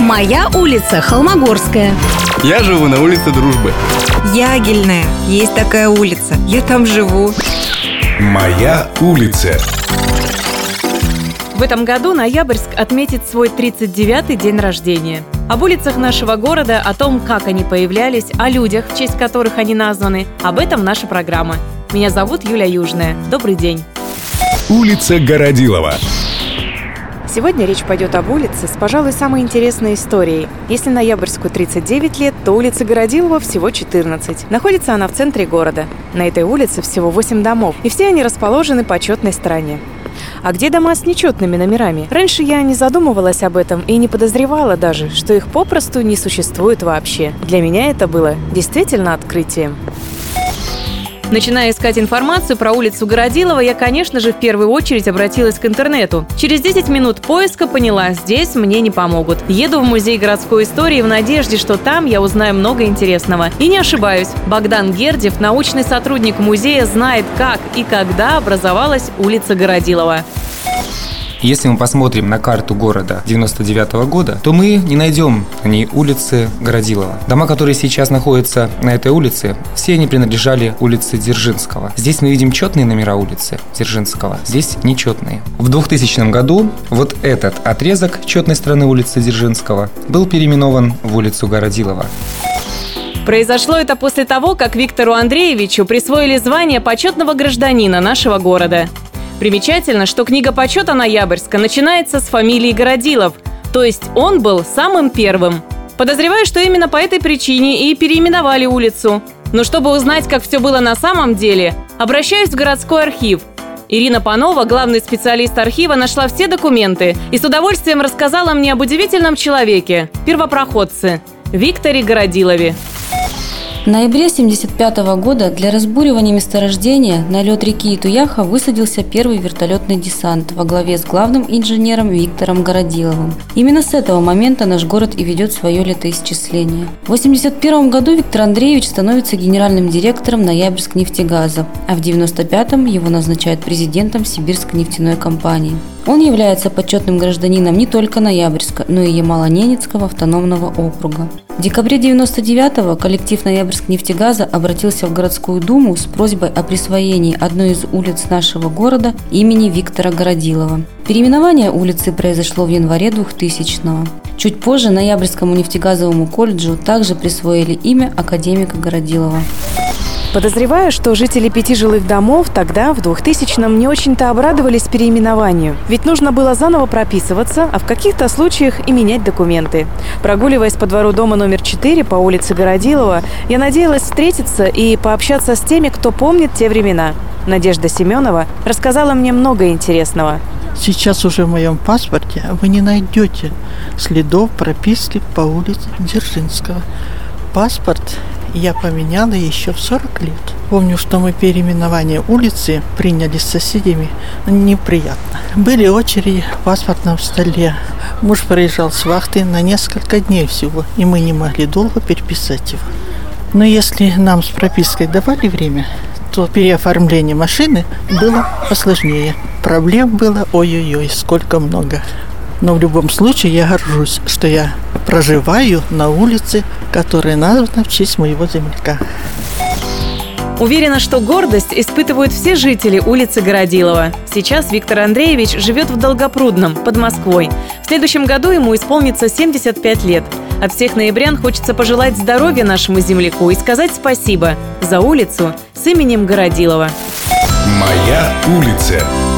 Моя улица Холмогорская. Я живу на улице Дружбы. Ягельная. Есть такая улица. Я там живу. Моя улица. В этом году Ноябрьск отметит свой 39-й день рождения. Об улицах нашего города, о том, как они появлялись, о людях, в честь которых они названы, об этом наша программа. Меня зовут Юля Южная. Добрый день. Улица Городилова. Сегодня речь пойдет об улице с, пожалуй, самой интересной историей. Если Ноябрьску 39 лет, то улица Городилова всего 14. Находится она в центре города. На этой улице всего 8 домов, и все они расположены по четной стороне. А где дома с нечетными номерами? Раньше я не задумывалась об этом и не подозревала даже, что их попросту не существует вообще. Для меня это было действительно открытием. Начиная искать информацию про улицу Городилова, я, конечно же, в первую очередь обратилась к интернету. Через 10 минут поиска поняла, здесь мне не помогут. Еду в музей городской истории в надежде, что там я узнаю много интересного. И не ошибаюсь, Богдан Гердев, научный сотрудник музея, знает, как и когда образовалась улица Городилова. Если мы посмотрим на карту города 99 года, то мы не найдем на ней улицы Городилова. Дома, которые сейчас находятся на этой улице, все они принадлежали улице Дзержинского. Здесь мы видим четные номера улицы Дзержинского, здесь нечетные. В 2000 году вот этот отрезок четной стороны улицы Дзержинского был переименован в улицу Городилова. Произошло это после того, как Виктору Андреевичу присвоили звание почетного гражданина нашего города. Примечательно, что книга почета Ноябрьска начинается с фамилии Городилов, то есть он был самым первым. Подозреваю, что именно по этой причине и переименовали улицу. Но чтобы узнать, как все было на самом деле, обращаюсь в городской архив. Ирина Панова, главный специалист архива, нашла все документы и с удовольствием рассказала мне об удивительном человеке, первопроходце, Викторе Городилове. В ноябре 1975 года для разбуривания месторождения на лед реки Итуяха высадился первый вертолетный десант во главе с главным инженером Виктором Городиловым. Именно с этого момента наш город и ведет свое летоисчисление. В 1981 году Виктор Андреевич становится генеральным директором Ноябрьскнефтегаза, а в 1995 его назначают президентом Сибирской нефтяной компании. Он является почетным гражданином не только Ноябрьска, но и Ямало-Ненецкого автономного округа. В декабре 1999-го коллектив Ноябрьскнефтегаза обратился в городскую думу с просьбой о присвоении одной из улиц нашего города имени Виктора Городилова. Переименование улицы произошло в январе 2000-го. Чуть позже Ноябрьскому нефтегазовому колледжу также присвоили имя академика Городилова. Подозреваю, что жители 5 жилых домов тогда, в 2000-м, не очень-то обрадовались переименованию. Ведь нужно было заново прописываться, а в каких-то случаях и менять документы. Прогуливаясь по двору дома номер 4 по улице Городилова, я надеялась встретиться и пообщаться с теми, кто помнит те времена. Надежда Семенова рассказала мне много интересного. Сейчас уже в моем паспорте вы не найдете следов прописки по улице Дзержинского. Паспорт я поменяла еще в 40 лет. Помню, что мы переименование улицы приняли с соседями неприятно. Были очереди в паспортном столе. Муж приезжал с вахты на несколько дней всего, и мы не могли долго переписать его. Но если нам с пропиской давали время, то переоформление машины было посложнее. Проблем было ой-ой-ой, сколько много. Но в любом случае я горжусь, что я проживаю на улице, которая названа в честь моего земляка. Уверена, что гордость испытывают все жители улицы Городилова. Сейчас Виктор Андреевич живет в Долгопрудном, под Москвой. В следующем году ему исполнится 75 лет. От всех ноябрян хочется пожелать здоровья нашему земляку и сказать спасибо за улицу с именем Городилова. Моя улица.